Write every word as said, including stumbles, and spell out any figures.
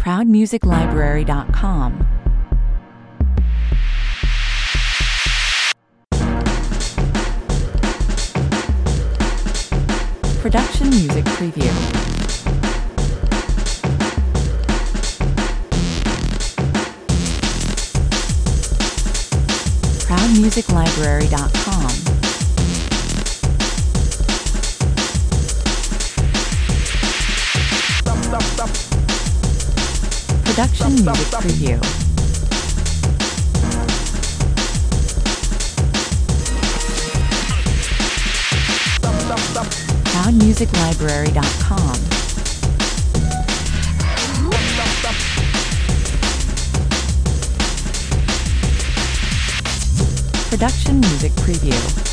proud music library dot com. Production Music Preview. proud music library dot com. Production Music Preview. proud music library dot com. Production Music Preview.